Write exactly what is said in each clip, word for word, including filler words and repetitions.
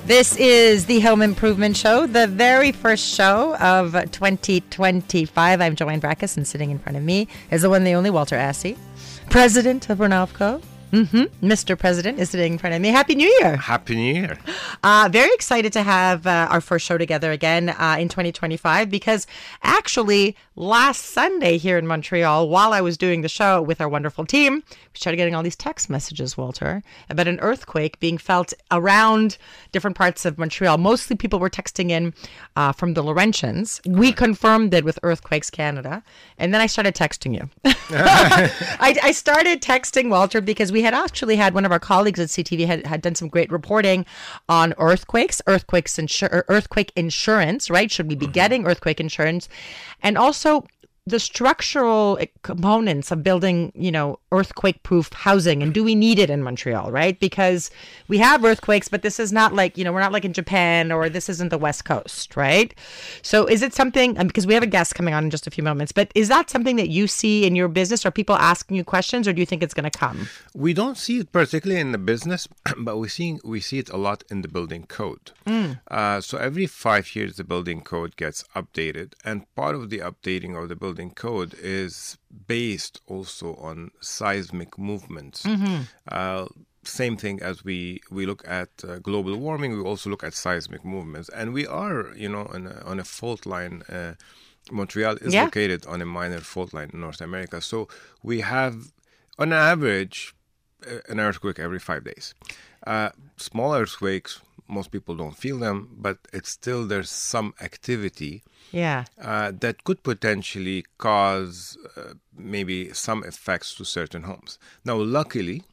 This is the Home Improvement Show, the very first show of twenty twenty-five. I'm Joanne Brackus, and sitting in front of me is the one, the only Walter Assey, president of Ronalpco. Mm-hmm. Mister President is sitting in front of me. Happy New Year. Happy New Year. Uh, very excited to have uh, our first show together again uh, in twenty twenty-five, because actually last Sunday here in Montreal, while I was doing the show with our wonderful team, we started getting all these text messages, Walter, about an earthquake being felt around different parts of Montreal. Mostly people were texting in uh, from the Laurentians. We confirmed it with Earthquakes Canada. And then I started texting you. I, I started texting Walter because we had actually had one of our colleagues at C T V had, had done some great reporting on earthquakes, earthquakes insur- earthquake insurance, right? Should we be mm-hmm. getting earthquake insurance? And also the structural components of building, you know, earthquake-proof housing, and do we need it in Montreal, right? Because we have earthquakes, but this is not like, you know, we're not like in Japan, or this isn't the West Coast, right? So is it something, because we have a guest coming on in just a few moments, but is that something that you see in your business? Are people asking you questions, or do you think it's going to come? We don't see it particularly in the business, but we see, we see it a lot in the building code. Mm. Uh, so every five years, the building code gets updated, and part of the updating of the building code is based also on seismic movements. Mm-hmm. Uh, same thing as we, we look at uh, global warming, we also look at seismic movements. And we are, you know, on a, on a fault line. Uh, Montreal is yeah. located on a minor fault line in North America. So we have, on average, an earthquake every five days. Uh, small earthquakes, most people don't feel them, but it's still, there's some activity yeah, uh, that could potentially cause uh, maybe some effects to certain homes. Now, luckily,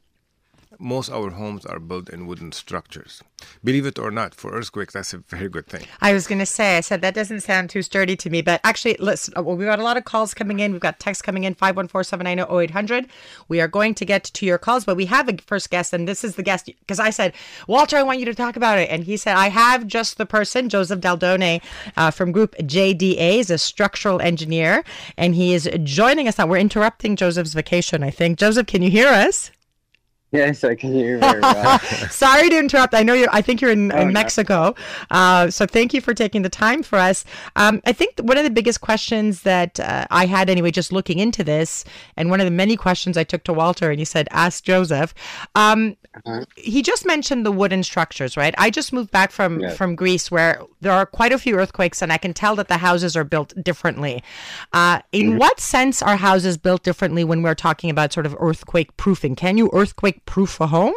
most our homes are built in wooden structures. Believe it or not, for earthquakes, that's a very good thing. I was going to say, I said that doesn't sound too sturdy to me, but actually, listen, well, we've got a lot of calls coming in. We've got texts coming in, five one four, seven nine zero, zero eight hundred. We are going to get to your calls, but we have a first guest, and this is the guest, because I said, Walter, I want you to talk about it. And he said, I have just the person, Joseph Daldone uh, from Group J D A, is a structural engineer, and he is joining us now. We're interrupting Joseph's vacation, I think. Joseph, can you hear us? Yes, I can hear you very well. Sorry to interrupt. I know you're, I think you're in, oh, in Mexico. Uh, so thank you for taking the time for us. Um, I think one of the biggest questions that uh, I had anyway, just looking into this, and one of the many questions I took to Walter, and he said, ask Joseph. Um, uh-huh. He just mentioned the wooden structures, right? I just moved back from, yes. from Greece, where there are quite a few earthquakes, and I can tell that the houses are built differently. Uh, in mm-hmm. what sense are houses built differently when we're talking about sort of earthquake proofing? Can you earthquake proof a home?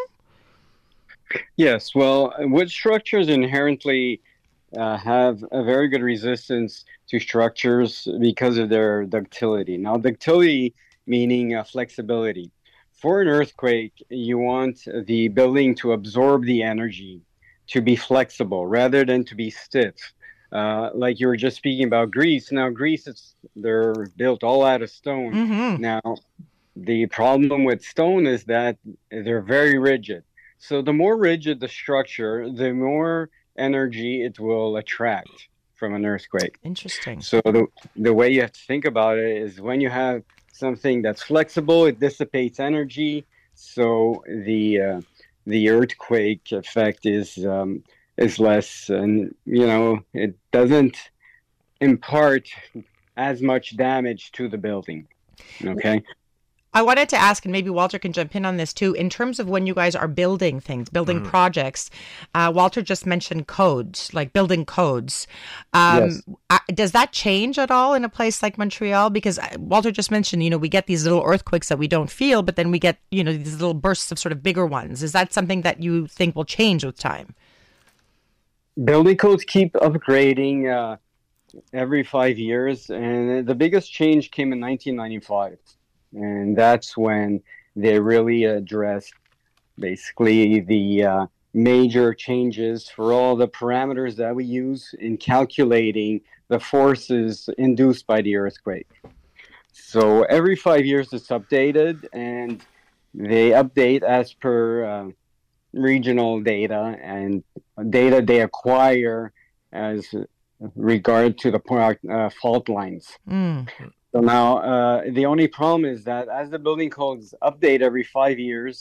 Yes, well, wood structures inherently uh, have a very good resistance to structures because of their ductility. Now, ductility meaning uh, flexibility. For an earthquake, you want the building to absorb the energy, to be flexible rather than to be stiff. Uh, like you were just speaking about Greece. Now, Greece, it's, they're built all out of stone. Mm-hmm. Now, the problem with stone is that they're very rigid. So the more rigid the structure, the more energy it will attract from an earthquake. Interesting. So the, the way you have to think about it is when you have something that's flexible, it dissipates energy. So the uh, the earthquake effect is um, is less, and you know it doesn't impart as much damage to the building. Okay. I wanted to ask, and maybe Walter can jump in on this too, in terms of when you guys are building things, building mm. projects. Uh, Walter just mentioned codes, like building codes. Um, yes. uh, does that change at all in a place like Montreal? Because Walter just mentioned, you know, we get these little earthquakes that we don't feel, but then we get, you know, these little bursts of sort of bigger ones. Is that something that you think will change with time? Building codes keep upgrading uh, every five years. And the biggest change came in nineteen ninety-five. And that's when they really addressed basically the uh, major changes for all the parameters that we use in calculating the forces induced by the earthquake. So every five years it's updated, and they update as per uh, regional data and data they acquire as regard to the uh, fault lines. Mm. So now, uh, the only problem is that as the building codes update every five years,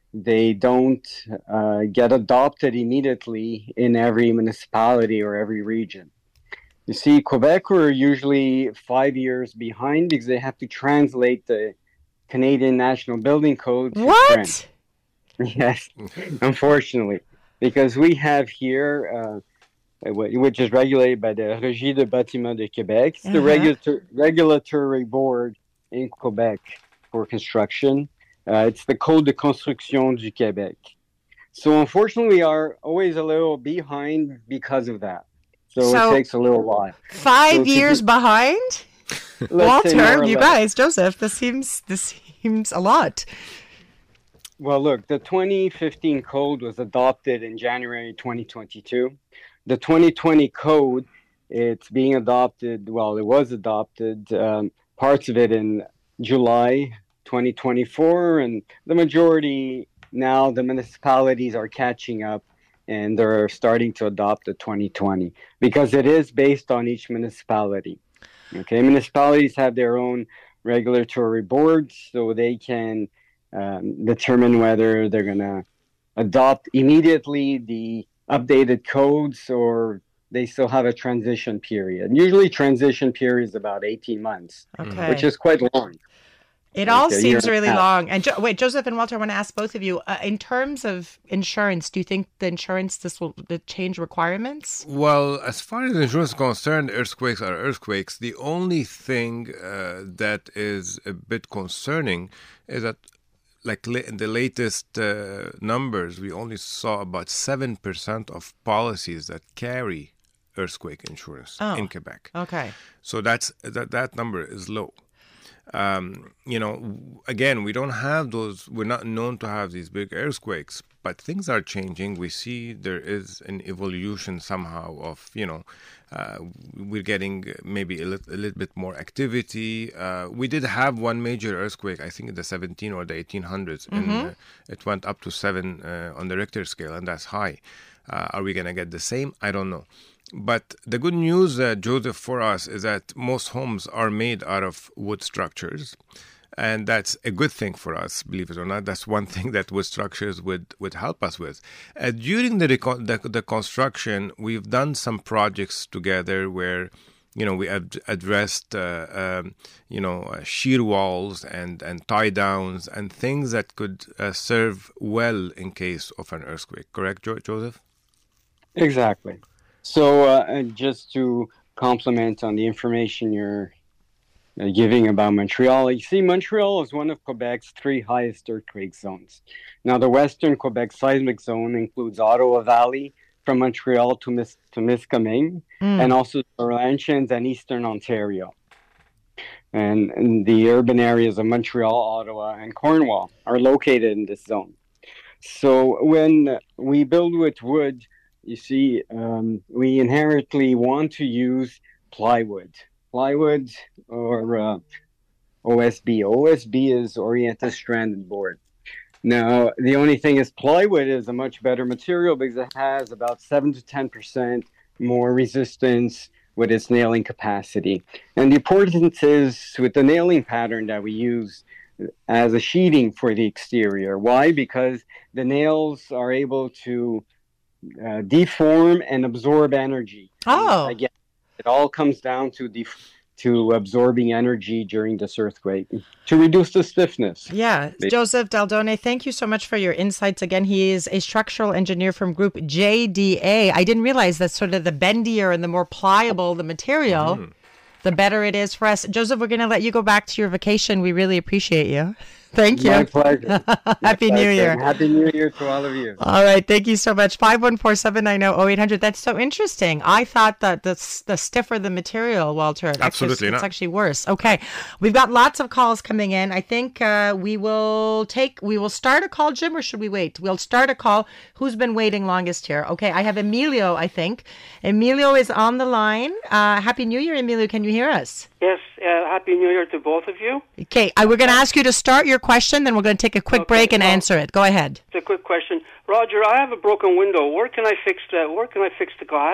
they don't uh, get adopted immediately in every municipality or every region. You see, Quebec are usually five years behind because they have to translate the Canadian National Building Code to What? French. Yes, unfortunately, because we have here, uh, which is regulated by the Régie de Bâtiment de Québec, it's the Uh-huh. regulator- regulatory board in Quebec for construction. Uh, it's the Code de Construction du Québec. So unfortunately, we are always a little behind because of that. So, So- it takes a little while. Five So to years do- behind? Let's say more Walter, or you less. guys, Joseph, this seems this seems a lot. Well, look, the twenty fifteen code was adopted in January twenty twenty-two. The twenty twenty code, it's being adopted, well, it was adopted, um, parts of it in July twenty twenty-four, and the majority now, the municipalities are catching up and they're starting to adopt the twenty twenty because it is based on each municipality. Okay, municipalities have their own regulatory boards, so they can um, determine whether they're going to adopt immediately the updated codes or they still have a transition period. Usually transition period is about eighteen months, Okay. which is quite long. It all Okay, seems you're- really long. And jo- wait, Joseph and Walter, I want to ask both of you, uh, in terms of insurance, do you think the insurance, this will the change requirements? Well, as far as insurance is concerned, earthquakes are earthquakes. The only thing uh, that is a bit concerning is that, like la- in the latest uh, numbers, we only saw about seven percent of policies that carry earthquake insurance Oh. in Quebec. Okay. So that's that that number is low. Um, you know, w- again, we don't have those. We're not known to have these big earthquakes, but things are changing. We see there is an evolution somehow of, you know, uh, we're getting maybe a, lit- a little bit more activity. Uh, we did have one major earthquake, I think in the seventeen or the eighteen hundreds, and uh, it went up to seven uh, on the Richter scale, and that's high. Uh, are we going to get the same? I don't know. But the good news, uh, Joseph, for us is that most homes are made out of wood structures. And that's a good thing for us, believe it or not. That's one thing that wood structures would, would help us with. Uh, during the, recon- the the construction, we've done some projects together where, you know, we ad- addressed, uh, um, you know, uh, shear walls and, and tie downs and things that could uh, serve well in case of an earthquake. Correct, jo- Joseph? Exactly. So uh, and just to complement on the information you're uh, giving about Montreal, you see Montreal is one of Quebec's three highest earthquake zones. Now, the Western Quebec seismic zone includes Ottawa Valley from Montreal to, Mis- to Miskaming, Mm. and also the Laurentians and Eastern Ontario. And, and the urban areas of Montreal, Ottawa, and Cornwall are located in this zone. So when we build with wood, you see, um, we inherently want to use plywood. Plywood or uh, O S B. O S B is oriented stranded board. Now, the only thing is plywood is a much better material because it has about seven to ten percent more resistance with its nailing capacity. And the importance is with the nailing pattern that we use as a sheeting for the exterior. Why? Because the nails are able to uh, deform and absorb energy. Oh. And again, it all comes down to def- to absorbing energy during this earthquake to reduce the stiffness. Yeah. Joseph Daldone, thank you so much for your insights. Again, he is a structural engineer from Group J D A. I didn't realize that sort of the bendier and the more pliable the material, mm. the better it is for us. Joseph, we're going to let you go back to your vacation. We really appreciate you. Thank you. My pleasure. Happy My New pleasure. Year. Happy New Year to all of you. All right. Thank you so much. five one four, seven nine zero, zero eight hundred. That's so interesting. I thought that the, the stiffer the material, Walter. Absolutely it's, not. It's actually worse. Okay. We've got lots of calls coming in. I think uh, we will take, we will start a call, Jim, or should we wait? We'll start a call. Who's been waiting longest here? Okay. I have Emilio, I think. Emilio is on the line. Uh, Happy New Year, Emilio. Can you hear us? Yes. Uh, Happy New Year to both of you. Okay. I, we're going to ask you to start your question, then we're going to take a quick Okay, break and well, answer it. Go ahead. It's a quick question. Roger, I have a broken window. Where can I fix the, where can I fix the glass?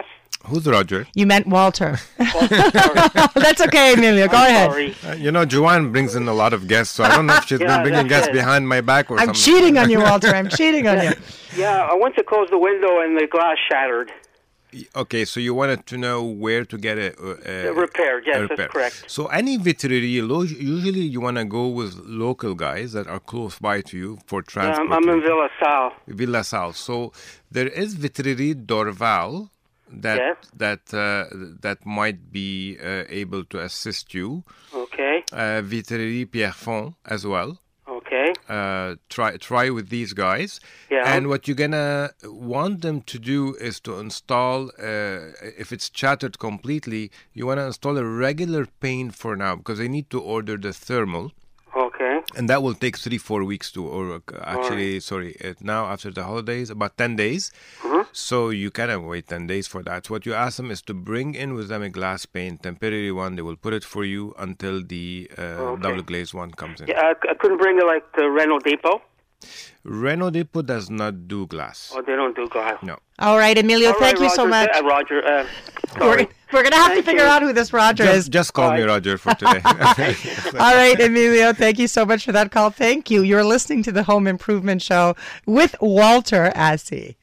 Who's Roger? You meant Walter. Oh, sorry. That's okay, Emilio. Go I'm ahead. Sorry. Uh, you know, Joanne brings in a lot of guests, so I don't know if she's Yeah, been bringing that's guests it. behind my back or I'm something. cheating on you, Walter. I'm cheating on you. Yeah, I went to close the window and the glass shattered. Okay, so you wanted to know where to get it uh, Uh, repaired, yes, a that's correct. So any vitrerie, lo- usually you want to go with local guys that are close by to you for Yeah, transport. I'm, I'm in Villa Sal. Villa Sal. So there is Vitrerie Dorval that Yes. that uh, that might be uh, able to assist you. Okay, Uh, Vitrerie Pierrefonds as well. okay. Uh, try try with these guys. Yeah. And what you're gonna want them to do is to install. Uh, if it's shattered completely, you want to install a regular pane for now because they need to order the thermal. Okay. And that will take three, four weeks to, or uh, actually, sorry, uh, now after the holidays, about ten days. Mm-hmm. So you cannot wait ten days for that. So what you ask them is to bring in with them a glass pane, temporary one. They will put it for you until the uh, Okay. double glazed one comes in. Yeah, I, I couldn't bring it like the Renault Depot. Renault Depot does not do glass. Oh, they don't do glass. No. All right, Emilio, All thank right, you so Roger, much. Uh, Roger, uh, We're, sorry. we're going to have to Thank figure you. out who this Roger Just, is. just call me Bye. Roger for today. All right, Emilio, thank you so much for that call. Thank you. You're listening to the Home Improvement Show with Walter Assey.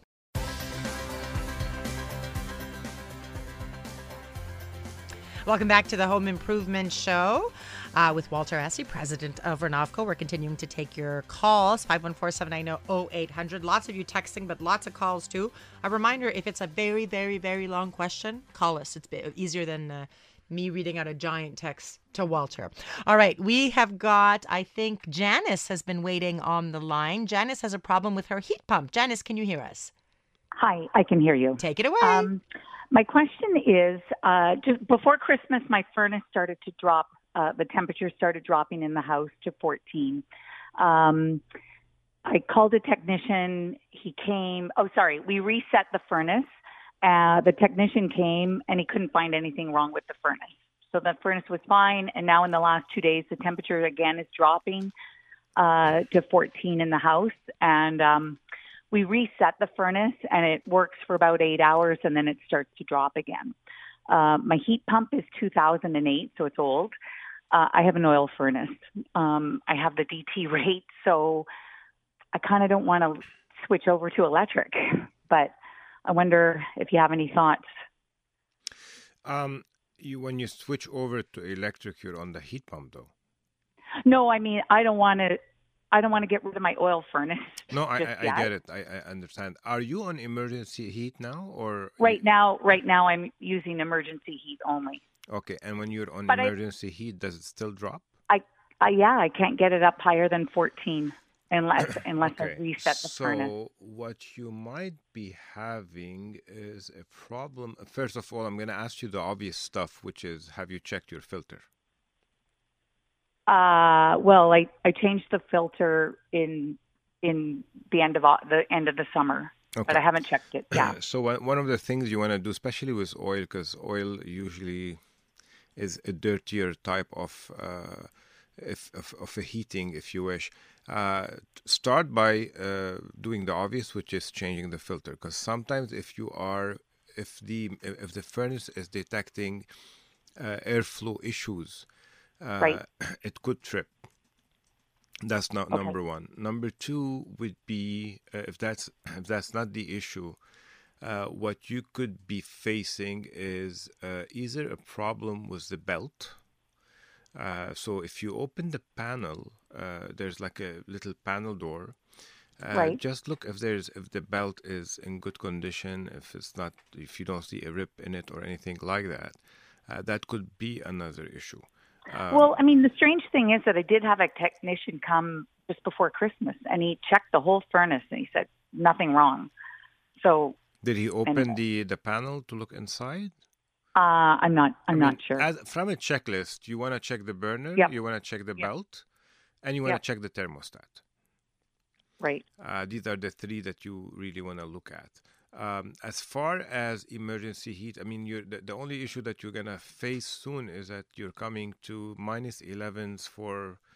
Welcome back to the Home Improvement Show uh, with Walter Assey, president of Renovco. We're continuing to take your calls, five one four, seven nine zero, zero eight hundred. Lots of you texting, but lots of calls too. A reminder, if it's a very, very, very long question, call us. It's bi- easier than uh, me reading out a giant text to Walter. All right, we have got, I think, Janice has been waiting on the line. Janice has a problem with her heat pump. Janice, can you hear us? Hi, I can hear you. Take it away. Um, my question is, uh, just before Christmas, my furnace started to drop. Uh, the temperature started dropping in the house to fourteen. Um, I called a technician. He came. Oh, sorry. We reset the furnace. Uh, the technician came, and he couldn't find anything wrong with the furnace. So the furnace was fine. And now in the last two days, the temperature again is dropping uh, to fourteen in the house. And um, we reset the furnace, and it works for about eight hours, and then it starts to drop again. Uh, my heat pump is two thousand eight, so it's old. Uh, I have an oil furnace. Um, I have the D T rate, so I kind of don't want to switch over to electric. But I wonder if you have any thoughts. um, you when you switch over to electric, you're on the heat pump, though. No, I mean I don't want to. I don't want to get rid of my oil furnace. No, I, just I, I yet. get it. I, I understand. Are you on emergency heat now, or Right now, right now I'm using emergency heat only. Okay, and when you're on But I- emergency heat, does it still drop? I, I yeah, I can't get it up higher than fourteen unless unless I Okay, reset the so furnace. what you might be having is a problem. First of all, I'm going to ask you the obvious stuff, which is, have you checked your filter? Uh, well, I, I changed the filter in in the end of au- the end of the summer, but Okay. I haven't checked it. Yeah. So one one of the things you want to do, especially with oil, because oil usually is a dirtier type of uh, if, of, of a heating, if you wish. Uh, start by uh, doing the obvious, which is changing the filter, because sometimes if you are if the if the furnace is detecting uh, airflow issues, uh, Right. it could trip. That's not Okay. number one. Number two would be uh, if that's if that's not the issue, uh, what you could be facing is uh, either a problem with the belt. Uh, so if you open the panel, uh, there's like a little panel door. Uh, Right. Just look if there's if the belt is in good condition. If it's not, if you don't see a rip in it or anything like that, uh, that could be another issue. Um, Well, I mean, the strange thing is that I did have a technician come just before Christmas, and he checked the whole furnace, and he said nothing wrong. So Did he open anyway. the, the panel to look inside? uh, I'm not. I'm I not mean, sure. As, from a checklist, you want to check the burner, Yep. you want to check the Yep. belt, and you want to Yep. check the thermostat. Right. Uh, these are the three that you really want to look at. Um, as far as emergency heat, I mean, you're, the, the only issue that you're going to face soon is that you're coming to minus elevens for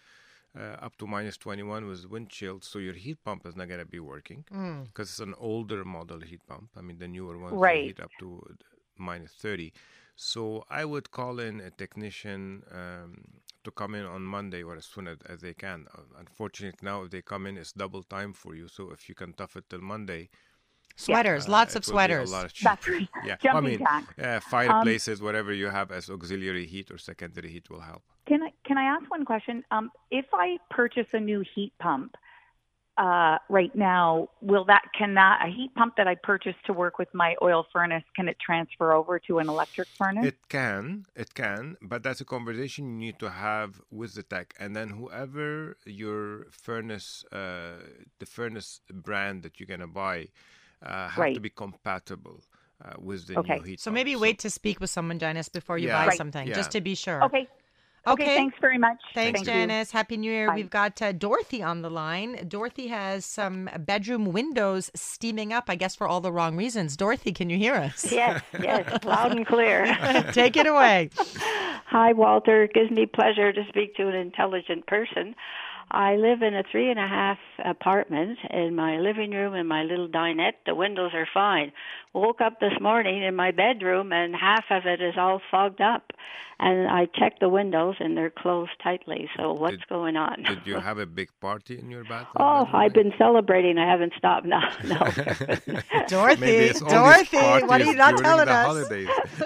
uh, up to minus twenty-one with wind chill, so your heat pump is not going to be working because it's an older model heat pump. I mean, the newer ones they Right. heat up to minus thirty. So I would call in a technician um, to come in on Monday or as soon as, as they can. Uh, unfortunately, now if they come in, it's double time for you. So if you can tough it till Monday, Sweaters, uh, lots it of will be a sweaters. lot That's cheaper. right. Yeah, I Jumping mean, jacks. uh, fireplaces, whatever you have as auxiliary heat or secondary heat will help. Can I can I ask one question? Um, if I purchase a new heat pump uh, right now, will that can that a heat pump that I purchased to work with my oil furnace, can it transfer over to an electric furnace? It can, it can, but that's a conversation you need to have with the tech, and then whoever your furnace, uh, the furnace brand that you're gonna buy, uh, have to Right. be compatible uh, with the Okay. new heat. So pump. maybe wait to speak with someone, Janice, before you Yeah. buy Right. something, Yeah. just to be sure. Okay. Okay. Okay. Thanks very much. Thanks, Thank you. Janice. Happy New Year. Bye. We've got uh, Dorothy on the line. Dorothy has some bedroom windows steaming up, I guess, for all the wrong reasons. Dorothy, can you hear us? Yes, yes, loud and clear. Take it away. Hi, Walter. It gives me pleasure to speak to an intelligent person. I live in a three and a half apartment. In my living room and my little dinette, the windows are fine. Woke up this morning in my bedroom and half of it is all fogged up. And I checked the windows and they're closed tightly. So what's Did- going on? Did you have a big party in your bathroom? Oh, bedroom? I've been celebrating. I haven't stopped. No, no. Dorothy, Maybe it's all these Dorothy, what are parties you not during telling the us? holidays.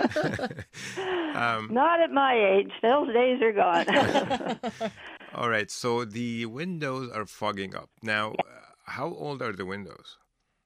um, Not at my age. Those days are gone. all right, so the windows are fogging up. Now, uh, how old are the windows?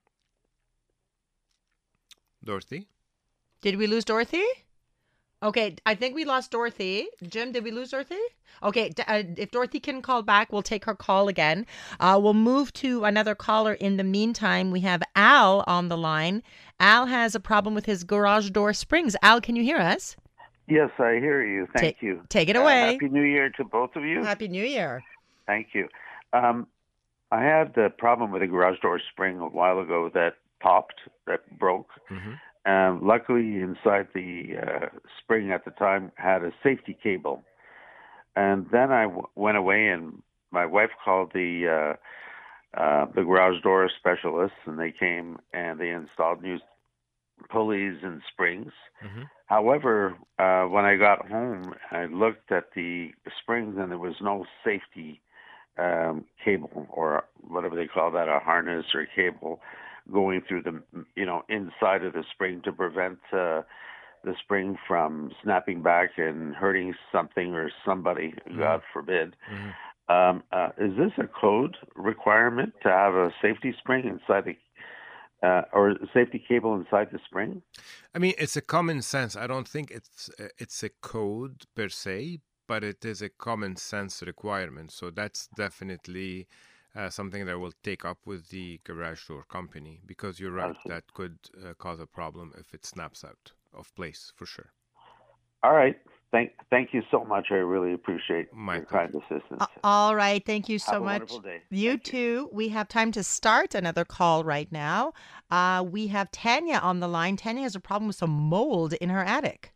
Dorothy? Did we lose Dorothy? Okay, I think we lost Dorothy. Jim, did we lose Dorothy? Okay, d- uh, if Dorothy can call back, we'll take her call again. Uh, we'll move to another caller. In the meantime, we have Al on the line. Al has a problem with his garage door springs. Al, can you hear us? Yes, I hear you. Thank Ta- you. take it Uh, away. Happy New Year to both of you. Happy New Year. Thank you. Um, I had the problem with a garage door spring a while ago that popped, that broke. Mm-hmm. Um, luckily, inside the uh, spring at the time had a safety cable. And then I w- went away, and my wife called the uh, uh, the garage door specialists, and they came and they installed new pulleys and springs. Mm-hmm. However, uh, when I got home, I looked at the springs, and there was no safety um, cable, or whatever they call that, a harness or cable, going through the, you know, inside of the spring to prevent uh, the spring from snapping back and hurting something or somebody, Mm-hmm. God forbid. Mm-hmm. Um, uh, is this a code requirement to have a safety spring inside the Uh, or safety cable inside the spring? I mean, it's a common sense. I don't think it's uh, it's a code per se, but it is a common sense requirement. So that's definitely uh, something that we'll take up with the garage door company, because you're right, Awesome. that could uh, cause a problem if it snaps out of place, for sure. All right. Thank thank you so much. I really appreciate My your pleasure. kind assistance. Uh, all right. Thank you so Have a much. wonderful day. You Thank you. too. We have time to start another call right now. Uh, we have Tanya on the line. Tanya has a problem with some mold in her attic.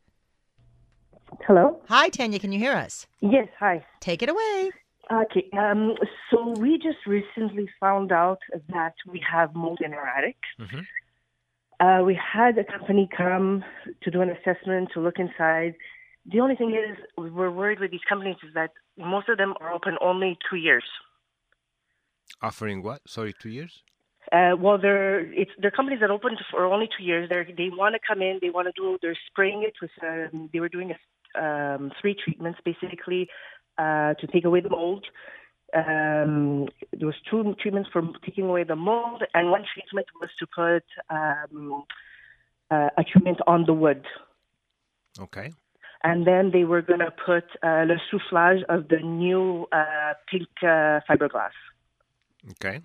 Hello? Hi, Tanya. Can you hear us? Yes, hi. Take it away. Okay, um, so we just recently found out that we have mold in our attic. Mm-hmm. Uh, we had a company come to do an assessment, to look inside. The only thing is, we're worried with these companies is that most of them are open only two years. Offering what? Sorry, two years? Uh, well, they're it's they're companies that open for only two years. They they want to come in. They want to do. They're spraying it with. Um, they were doing a, um, three treatments basically uh, to take away the mold. Um, there was two treatments for taking away the mold, and one treatment was to put um, uh, a treatment on the wood. Okay. And then they were going to put uh, le soufflage of the new uh, pink uh, fiberglass. Okay.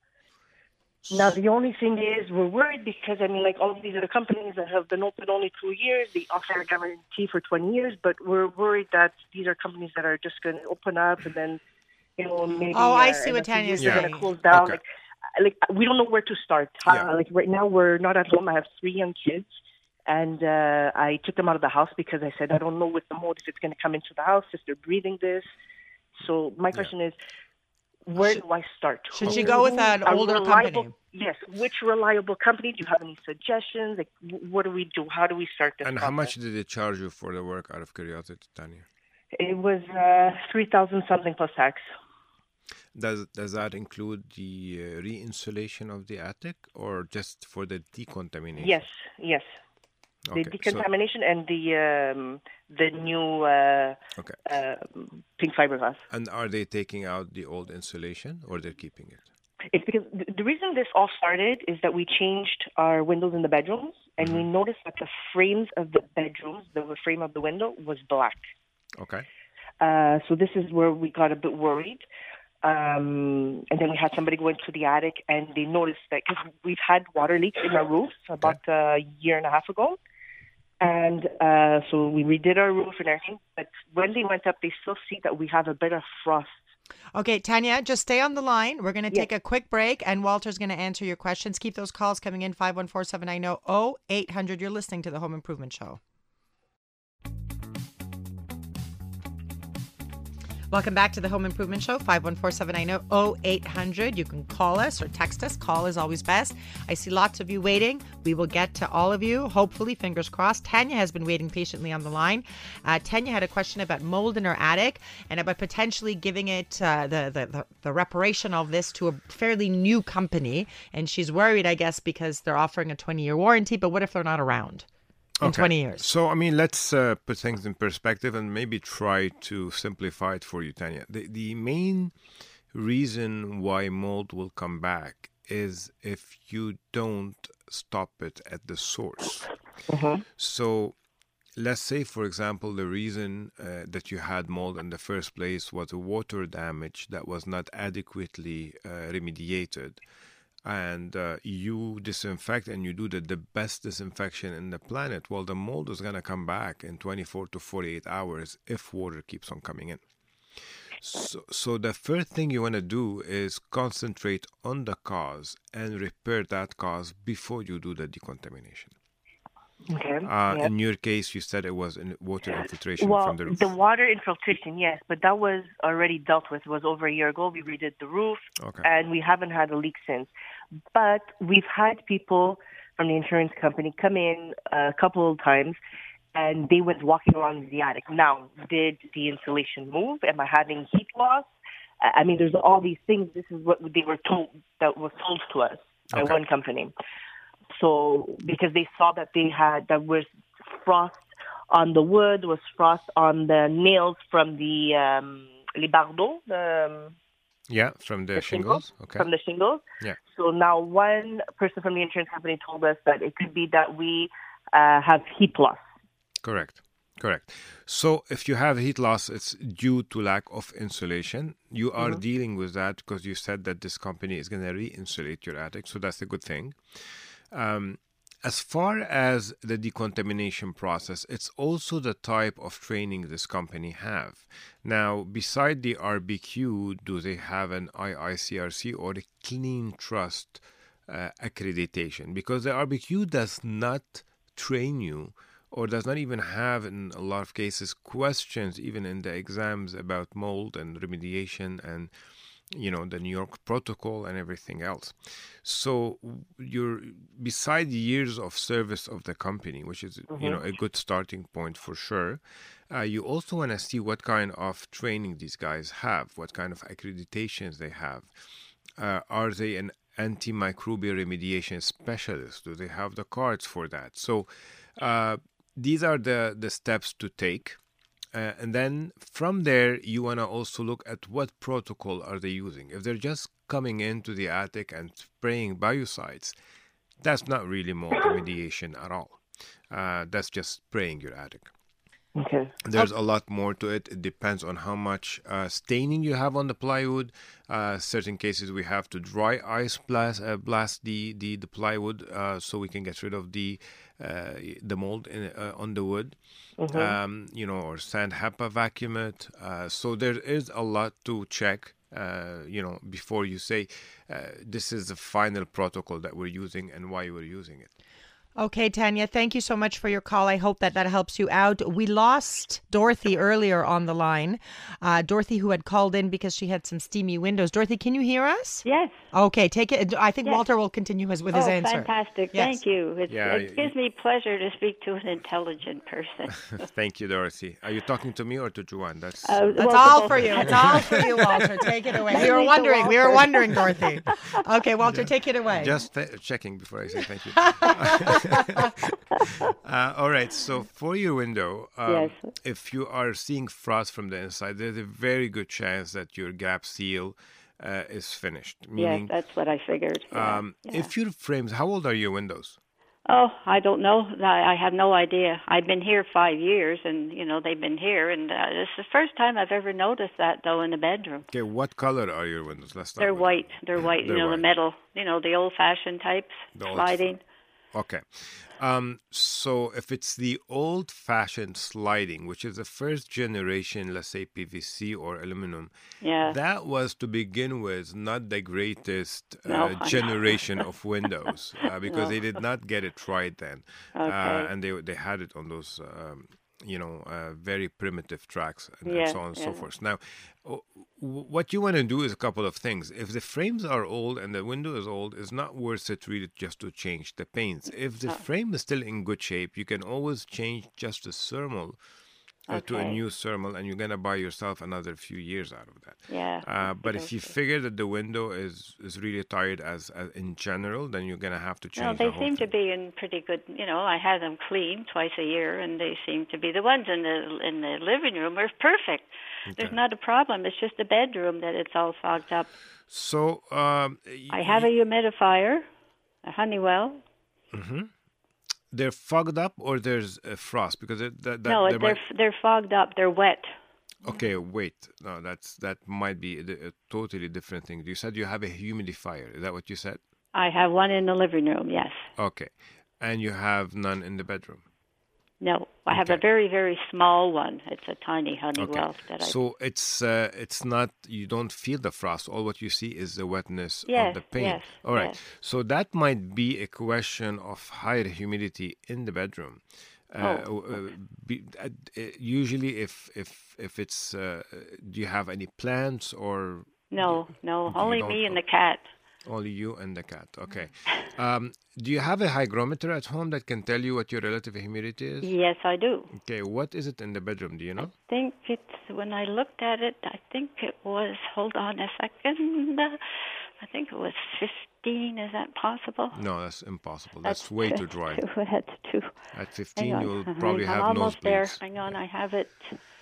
Now, the only thing is we're worried because, I mean, like all of these other companies that have been open only two years, they offer a guarantee for twenty years, but we're worried that these are companies that are just going to open up and then, you know, maybe... Oh, I uh, see in what a few Tanya's years they're going saying. to close down. Okay. Like, like, we don't know where to start. Yeah. Uh, like, right now, we're not at home. I have three young kids. And uh, I took them out of the house because I said, I don't know with the mold if it's going to come into the house, if they're breathing this. So my question is, where Should- do I start? should you go with an A older reliable- company? Yes. Which reliable company? Do you have any suggestions? Like, wh- what do we do? How do we start this And process? how much did they charge you for the work, out of curiosity, Tanya? It was uh, three thousand something plus tax. Does does that include the uh, re-insulation of the attic, or just for the decontamination? Yes, yes. Okay, The so- decontamination and the um, the new uh, Okay. uh, pink fiberglass. And are they taking out the old insulation, or they're keeping it? It's because th- the reason this all started is that we changed our windows in the bedrooms, and we noticed that the frames of the bedrooms, the frame of the window, was black. Okay. Uh, so this is where we got a bit worried. Um, and then we had somebody go into the attic, and they noticed that because we've had water leaks in our roofs about a year and a half ago. And uh, so we redid our roof and everything. But when they went up, they still see that we have a bit of frost. Okay, Tanya, just stay on the line. We're going to Yes. take a quick break, and Walter's going to answer your questions. Keep those calls coming in, five one four, seven nine zero, zero eight hundred. You're listening to the Home Improvement Show. Welcome back to the Home Improvement Show, five one four, seven nine zero, zero eight hundred. You can call us or text us. Call is always best. I see lots of you waiting. We will get to all of you, hopefully, fingers crossed. Tanya has been waiting patiently on the line. Uh, Tanya had a question about mold in her attic and about potentially giving it uh, the, the, the, the reparation of this to a fairly new company. And she's worried, I guess, because they're offering a twenty-year warranty. But what if they're not around in Okay. twenty years? So, I mean, let's uh, put things in perspective and maybe try to simplify it for you, Tanya. The, the main reason why mold will come back is if you don't stop it at the source. So, let's say, for example, the reason uh, that you had mold in the first place was a water damage that was not adequately uh, remediated. And uh, you disinfect and you do the, the best disinfection in the planet, well, the mold is going to come back in twenty-four to forty-eight hours if water keeps on coming in. So, so the first thing you want to do is concentrate on the cause and repair that cause before you do the decontamination. Okay. Uh, Yep. In your case, you said it was in water infiltration Well, from the roof. the water infiltration, yes, but that was already dealt with. It was over a year ago. We redid the roof, Okay. and we haven't had a leak since. But we've had people from the insurance company come in a couple of times, and they went walking around the attic. Now, did the insulation move? Am I having heat loss? I I mean, there's all these things. This is what they were told, that was told to us by Okay. one company. So, because they saw that they had, that was frost on the wood, was frost on the nails from the um, les bardeaux, the, um, Yeah, from the, the shingles. Okay. from the shingles. Yeah. So now one person from the insurance company told us that it could be that we uh, have heat loss. Correct. Correct. So if you have heat loss, it's due to lack of insulation. You are dealing with that because you said that this company is going to re-insulate your attic. So that's a good thing. Um, as far as the decontamination process, it's also the type of training this company have. Now, beside the R B Q, do they have an I I C R C or a Clean Trust uh, accreditation? Because the R B Q does not train you or does not even have, in a lot of cases, questions even in the exams about mold and remediation and, you know, the New York Protocol and everything else. So you're, beside years of service of the company, which is, you know, a good starting point for sure, uh, you also want to see what kind of training these guys have, what kind of accreditations they have. Uh, are they an antimicrobial remediation specialist? Do they have the cards for that? So uh, these are the, the steps to take. Uh, and then from there, you want to also look at what protocol are they using. If they're just coming into the attic and spraying biocides, that's not really mold remediation at all. Uh, that's just spraying your attic. Okay. There's a lot more to it. It depends on how much uh, staining you have on the plywood. Uh, certain cases we have to dry ice blast, uh, blast the, the, the plywood uh, so we can get rid of the uh, the mold in, uh, on the wood. Mm-hmm. Um, you know, or sand HEPA vacuum it. Uh, so there is a lot to check. Uh, you know, before you say uh, this is the final protocol that we're using and why we're using it. Okay, Tanya, thank you so much for your call. I hope that that helps you out. We lost Dorothy earlier on the line. Uh, Dorothy, who had called in because she had some steamy windows. Dorothy, can you hear us? Yes. Okay, take it. I think Yes. Walter will continue his, with his oh, answer. fantastic. Yes. Thank you. It's, Yeah, it gives me pleasure to speak to an intelligent person. Thank you, Dorothy. Are you talking to me or to Joanne? That's Uh, That's well, all both- for you. It's all for you, Walter. Take it away. We Maybe were to wondering. We were Walter. wondering, Dorothy. Okay, Walter, take it away. just th- checking before I say thank you. uh, all right. So for your window, um, Yes. if you are seeing frost from the inside, there's a very good chance that your gap seal uh, is finished. Yes, Meaning, that's what I figured. Yeah, um, yeah. if your frames, how old are your windows? Oh, I don't know. I, I have no idea. I've been here five years, and you know they've been here, and uh, this is the first time I've ever noticed that though in the bedroom. Okay, what color are your windows? Let's start They're with white. They're white. They're you know white. the metal. You know the old-fashioned types, The old- sliding. Okay. Um, so if it's the old-fashioned sliding, which is the first generation, let's say P V C or aluminum, Yeah. that was to begin with not the greatest uh, No, I know. generation of windows uh, because No. they did not get it right then, uh, Okay. and they they had it on those um, you know uh, very primitive tracks and, and Yeah, so on and so yeah. forth. Now, w- w- what you want to do is a couple of things. If the frames are old and the window is old, it's not worth it really just to change the panes. If the Oh. frame is still in good shape, you can always change just the thermal uh, to a Okay. new thermal, and you're gonna buy yourself another few years out of that. Yeah. Uh, but if you okey-dokey. figure that the window is, is really tired as, as in general, then you're gonna have to change. No, the they whole seem to thing. be in pretty good. You know, I have them cleaned twice a year, and they seem to be the ones in the in the living room are perfect. There's Okay. not a problem. It's just the bedroom that it's all fogged up. So um, I have a humidifier, a Honeywell. they're fogged up, or there's uh, frost because it, that, that no, there they're might- they're fogged up. They're wet. Okay, wait. No, that's that might be a, a totally different thing. You said you have a humidifier. Is that what you said? I have one in the living room. Yes. Okay, and you have none in the bedroom. No, I have a Okay. very very small one. It's a tiny Okay, Honeywell that I. so it's uh, it's not you don't feel the frost. All what you see is the wetness Yes, of the paint. yes, All right. yes. So that might be a question of higher humidity in the bedroom. Uh, Oh, uh, be, uh, uh, usually, if if if it's, uh, do you have any plants or no, no, you only don't- me and the cat. only you and the cat? Okay. Um, do you have a hygrometer at home that can tell you what your relative humidity is? Yes, I do. Okay. What is it in the bedroom? Do you know? I think it's when I looked at it. I think it was. Hold on a second. uh, I think it was fifteen. Is that possible? No, that's impossible. That's, way too dry. Too, that's too. At Hang fifteen, on. you'll I'm- probably I'm have almost there. nosebleeds. Hang on. I have it.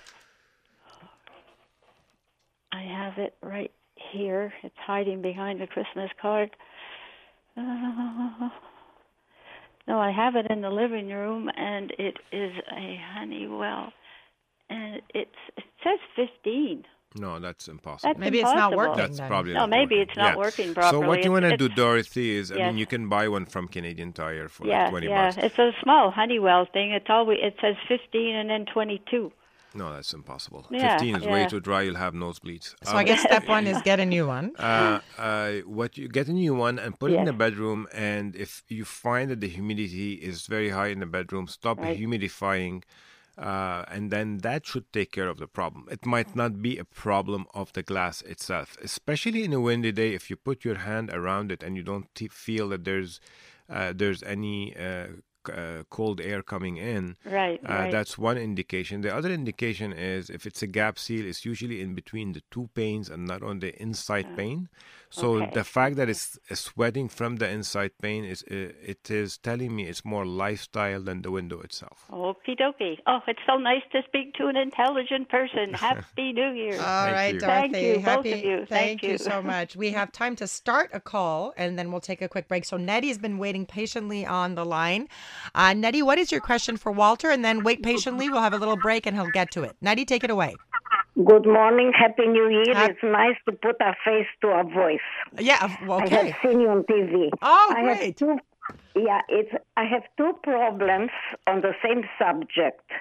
I have it right here. It's hiding behind the Christmas card. Uh, no, I have it in the living room, and it is a Honeywell, and it's it says fifteen. No, that's impossible. That's Maybe it's not impossible. working. That's then. probably No, not maybe working. it's not Yeah. working So properly. what you want to It's- do, Dorothy, is I Yes. mean you can buy one from Canadian Tire for yeah, like twenty yeah. bucks. It's a small Honeywell thing. It's always it says fifteen and then twenty-two. No, that's impossible. Yeah, Fifteen is way yeah. too dry. You'll have nosebleeds. So I guess step one is get a new one. Uh, uh, what you get a new one and put it in Yes. the bedroom, and if you find that the humidity is very high in the bedroom, stop Right. humidifying, uh, and then that should take care of the problem. It might not be a problem of the glass itself, especially in a windy day. If you put your hand around it and you don't t- feel that there's uh, there's any uh, c- uh, cold air coming in, Right, uh, right. that's one indication. The other indication is if it's a gap seal, it's usually in between the two panes and not on the inside pane. So okay. the fact that it's uh, sweating from the inside pane is uh, it is telling me it's more lifestyle than the window itself. Okie dokie. Oh, it's so nice to speak to an intelligent person. Happy New Year. All Thank right, you. Dorothy. Thank you, both Happy. of you. Thank, Thank you you. so much. We have time to start a call, and then we'll take a quick break. So Nettie's been waiting patiently on the line. Uh, Nettie, what is your question for Walter? And then wait patiently. We'll have a little break, and he'll get to it. Nettie, take it away. Good morning, Happy New Year. Hap- It's nice to put a face to a voice. Yeah. uh, well, I Okay. have seen you on T V. Oh, I great. Have two, yeah, it's. I have two problems on the same subject.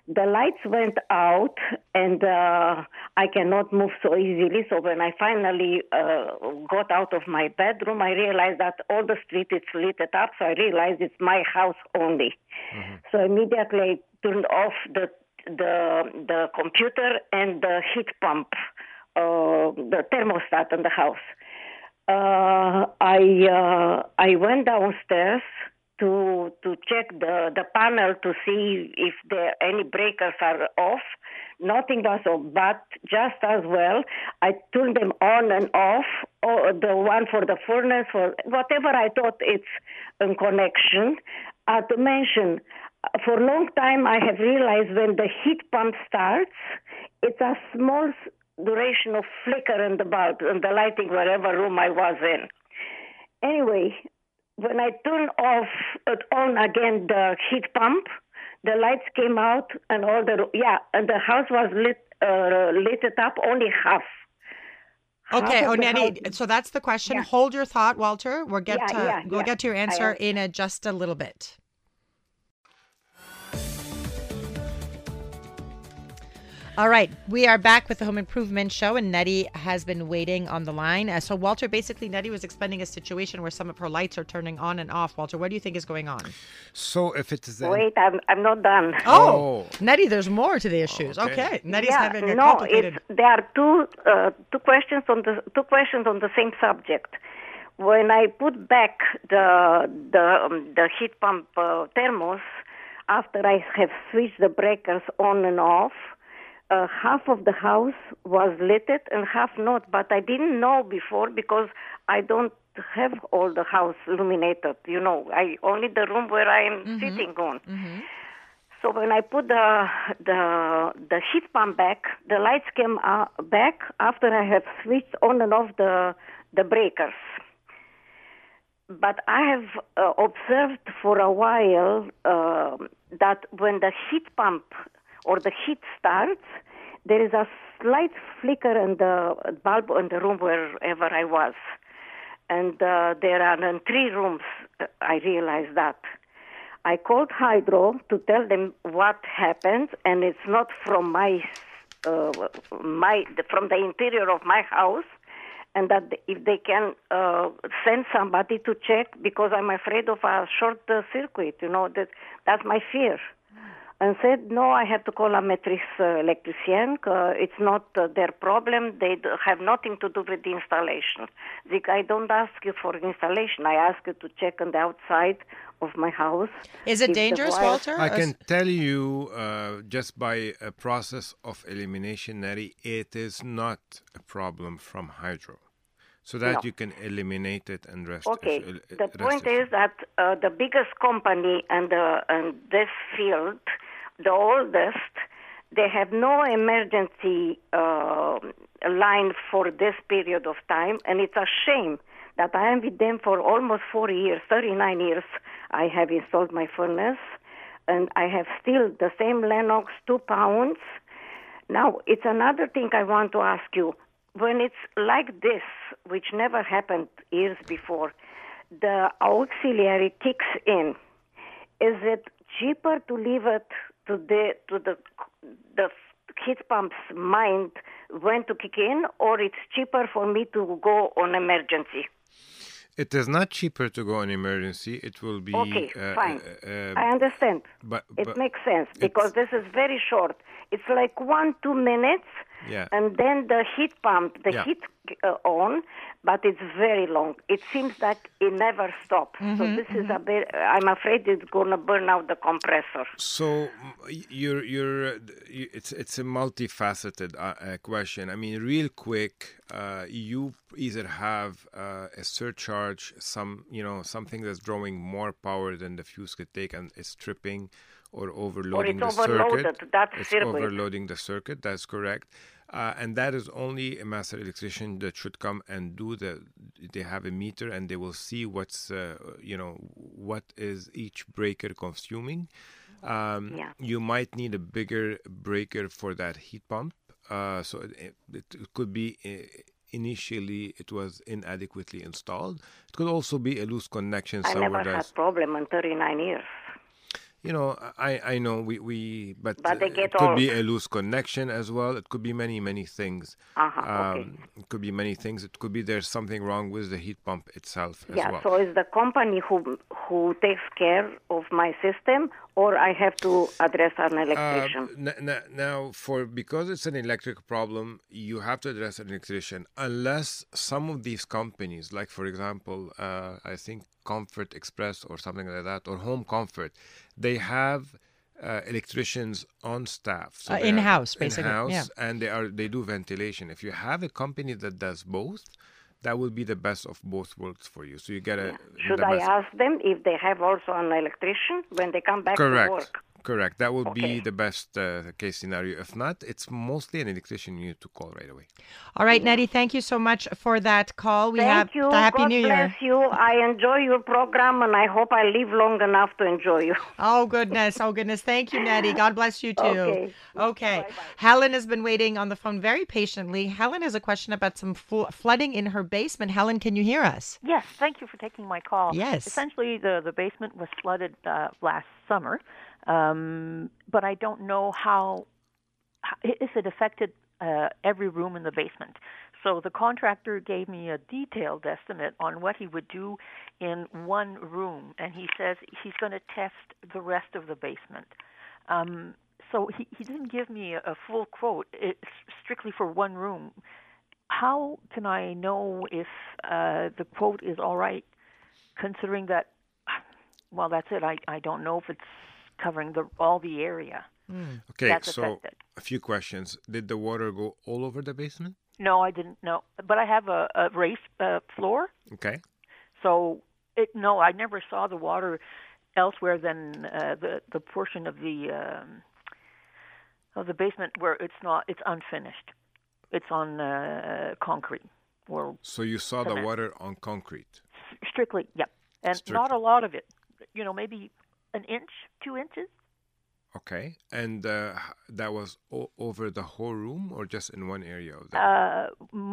the lights went out, and uh, I cannot move so easily. So when I finally uh, got out of my bedroom, I realized that all the street is lit up. So I realized it's my house only. Mm-hmm. So immediately I turned off the the the computer and the heat pump, uh, the thermostat in the house. Uh, I uh, I went downstairs to to check the, the panel to see if there any breakers are off. Nothing was off, but just as well, I turned them on and off, or the one for the furnace, for whatever I thought it's in connection. Uh, to mention, for a long time I have realized when the heat pump starts, it's a small duration of flicker in the bulb, in the lighting, wherever room I was in. Anyway, when I turned off, it on again the heat pump, the lights came out and all the, yeah, and the house was lit, uh, lit it up only half. Okay, half oh, of the Nettie, house- so that's the question. Yeah. Hold your thought, Walter. We'll get Yeah, to, yeah, we'll yeah. get to your I answer am- in a, just a little bit. All right, we are back with the Home Improvement Show, and Nettie has been waiting on the line. Uh, so, Walter, basically, Nettie was explaining a situation where some of her lights are turning on and off. Walter, what do you think is going on? So if it is an- Wait, I'm, I'm not done. Oh, Oh. Nettie, there's more to the issues. Okay. Okay, Nettie's yeah, having a no, complicated. it's, there are two uh, two questions on the two questions on the same subject. When I put back the the um, the heat pump uh, thermos after I have switched the breakers on and off, uh, half of the house was lit and half not. But I didn't know before because I don't have all the house illuminated. You know, I only the room where I am Mm-hmm. sitting on. Mm-hmm. So when I put the the the heat pump back, the lights came uh, back after I have switched on and off the the breakers. But I have uh, observed for a while uh, that when the heat pump or the heat starts, there is a slight flicker in the bulb in the room wherever I was. And uh, there are in three rooms, uh, I realized that. I called Hydro to tell them what happened, and it's not from my, uh, my from the interior of my house, and that if they can uh, send somebody to check, because I'm afraid of a short uh, circuit, you know, that that's my fear. And said, no, I have to call a matrice uh, electrician. Uh, it's not uh, their problem. They d- have nothing to do with the installation. The, I don't ask you for installation. I ask you to check on the outside of my house. Is it If the dangerous, wires- Walter? I Or- can tell you uh, just by a process of elimination, Nettie, it is not a problem from hydro. So that No. you can eliminate it and rest. Okay. uh, The rest point assured. is that uh, the biggest company in, the, in this field, the oldest, they have no emergency uh, line for this period of time, and it's a shame that I am with them for almost forty years, thirty-nine years. I have installed my furnace, and I have still the same Lennox two pounds. Now, it's another thing I want to ask you. When it's like this, which never happened years before, the auxiliary kicks in. Is it cheaper to leave it to the to the the heat pump's mind when to kick in, or it's cheaper for me to go on emergency? It is not cheaper to go on emergency. It will be. Okay, uh, fine. Uh, uh, I understand. but, It but makes sense because this is very short. It's like one, two minutes, yeah. and then the heat pump, the Yeah. heat uh, on, but it's very long. It seems like it never stops. So this is a bit, I'm afraid it's going to burn out the compressor. So mm, you're you're uh, you- it's it's a multifaceted uh, uh, question. I mean, real quick, uh, you either have uh, a surcharge, some you know something that's drawing more power than the fuse could take, and it's tripping or overloading it's the overloaded, circuit. that's it's circuit. overloading the circuit. That's correct. Uh, and that is only a master electrician that should come and do the. They have a meter and they will see what's uh, you know what is each breaker consuming. Um, Yeah. You might need a bigger breaker for that heat pump. Uh, so it, it, it could be uh, initially it was inadequately installed. It could also be a loose connection I somewhere. never that's- had problem in thirty-nine years. you know, I, I know we, we but, But they uh, get it could all- be a loose connection as well. It could be many, many things. Uh-huh, okay. Um, it could be many things. It could be there's something wrong with the heat pump itself as Yeah, well. so it's the company who who takes care of my system, or I have to address an electrician? Uh, n- n- now, for because it's an electric problem, you have to address an electrician. Unless some of these companies, like for example, uh, I think Comfort Express or something like that, or Home Comfort, they have uh, electricians on staff, so Uh, they are in-house, basically, in-house, yeah. and they are they do ventilation. If you have a company that does both, that will be the best of both worlds for you. So you get a Should the I best- ask them if they have also an electrician when they come back Correct. to work? Correct. That would Okay. be the best uh, case scenario. If not, it's mostly an electrician you need to call right away. All right, Nettie, thank you so much for that call. We Thank have you. the Happy God New bless Year. you. I enjoy your program, and I hope I live long enough to enjoy you. Oh, goodness. Oh, goodness. Thank you, Nettie. God bless you, too. Okay. Okay. Helen has been waiting on the phone very patiently. Helen has a question about some fl- flooding in her basement. Helen, can you hear us? Yes, thank you for taking my call. Yes. Essentially, the, the basement was flooded uh, last summer, um, but I don't know how, how if it affected uh, every room in the basement. So the contractor gave me a detailed estimate on what he would do in one room, and he says he's going to test the rest of the basement. Um, so he, he didn't give me a, a full quote. It's strictly for one room. How can I know if uh, the quote is all right, considering that, well, that's it. I, I don't know if it's covering the all the area. Okay, That's so affected. a few questions. Did the water go all over the basement? No, I didn't know. But I have a, a raised uh, floor, Okay. so it, no, I never saw the water elsewhere than uh, the the portion of the um, of the basement where it's not it's unfinished. It's on uh, concrete or So you saw the cement. water on concrete. Strictly, yep, and Strictly. not a lot of it. You know, maybe an inch, two inches. Okay. And uh, h- that was o- over the whole room or just in one area of that? Uh,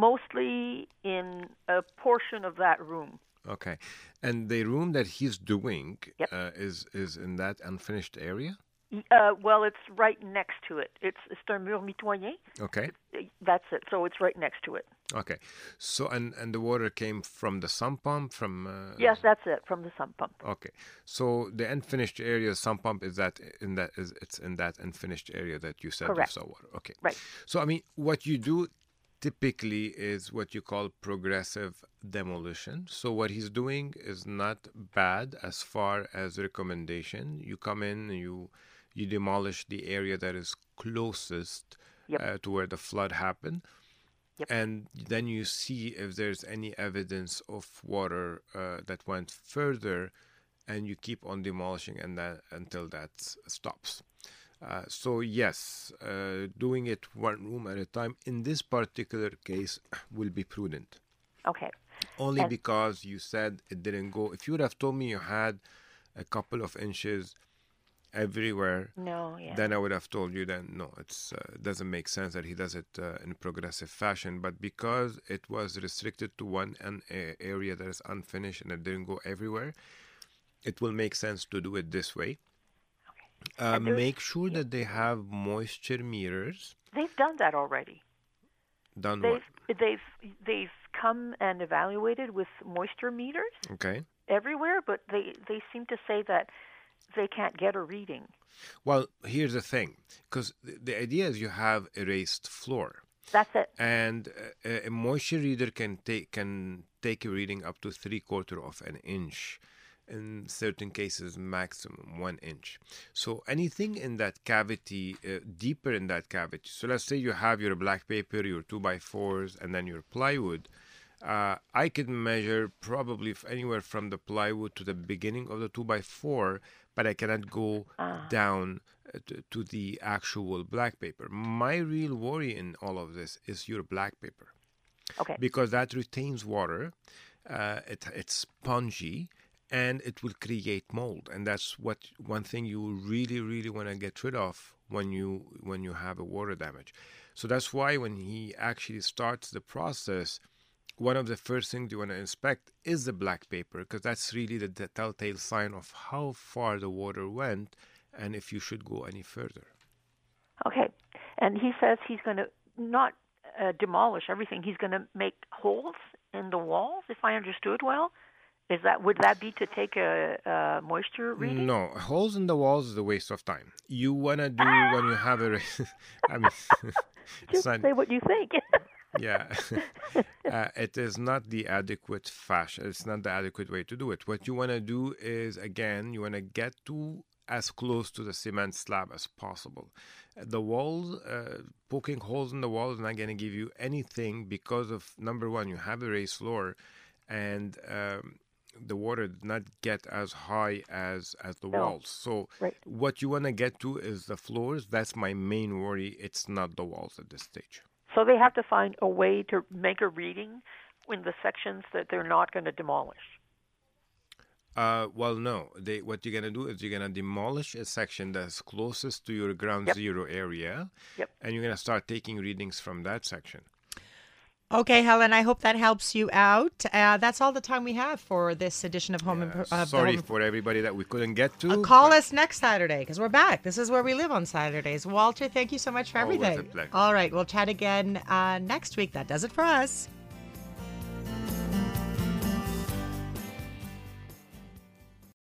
mostly in a portion of that room. Okay. And the room that he's doing Yep. uh, is is in that unfinished area? Uh, well, it's right next to it. It's c'est un mur mitoyen. Okay. That's it. So it's right next to it. Okay. So and and the water came from the sump pump from uh, Yes, that's it from the sump pump. Okay. So the unfinished area sump pump is that in that is it's in that unfinished area that you said Correct. you saw water. Okay. Right. So I mean what you do typically is what you call progressive demolition. So what he's doing is not bad as far as recommendation. You come in and you you demolish the area that is closest Yep. uh, to where the flood happened. Yep. And then you see if there's any evidence of water uh, that went further, and you keep on demolishing and that until that s- stops. Uh, so yes, uh, doing it one room at a time in this particular case will be prudent. Okay. Only And- because you said it didn't go. If you would have told me you had a couple of inches everywhere, No, yeah. then I would have told you then no, it's uh, doesn't make sense that he does it uh, in progressive fashion. But because it was restricted to one an a- area that is unfinished and it didn't go everywhere, it will make sense to do it this way. Uh, And there's- make sure that they have moisture meters. They've done that already. Done They've what? they've they've come and evaluated with moisture meters Okay. everywhere, but they they seem to say that they can't get a reading. Well, here's the thing, because the, the idea is you have a raised floor. That's it. And uh, a, a moisture reader can take can take a reading up to three quarter of an inch, in certain cases maximum one inch. So anything in that cavity, uh, deeper in that cavity. So let's say you have your black paper, your two by fours, and then your plywood. Uh, I could measure probably f- anywhere from the plywood to the beginning of the two by four, but I cannot go down uh, to, to the actual black paper. My real worry in all of this is your black paper, Okay. because that retains water, uh, it, it's spongy, and it will create mold, and that's what one thing you really, really want to get rid of when you when you have a water damage. So that's why when he actually starts the process, one of the first things you want to inspect is the black paper, because that's really the, the telltale sign of how far the water went and if you should go any further. Okay. And he says he's going to not uh, demolish everything. He's going to make holes in the walls, if I understood well. Is that would that be to take a, a moisture reading? No, holes in the walls is a waste of time. You want to do when you have a... I mean... Just not, say what you think. yeah. uh, it is not the adequate fashion. It's not the adequate way to do it. What you want to do is, again, you want to get to as close to the cement slab as possible. The walls, uh, poking holes in the wall is not going to give you anything because of, number one, you have a raised floor, and um, the water did not get as high as, as the No. walls. So Right. what you want to get to is the floors. That's my main worry. It's not the walls at this stage. So they have to find a way to make a reading in the sections that they're not going to demolish. Uh, well, no. They what you're gonna do is you're gonna demolish a section that's closest to your ground Yep. zero area, Yep. and you're gonna start taking readings from that section. Okay, Helen, I hope that helps you out. Uh, that's all the time we have for this edition of Home. Uh, Impro- of the sorry Home for everybody that we couldn't get to. Uh, call but us next Saturday because we're back. This is where we live on Saturdays. Walter, thank you so much for Always a everything. pleasure. All right, we'll chat again uh, next week. That does it for us.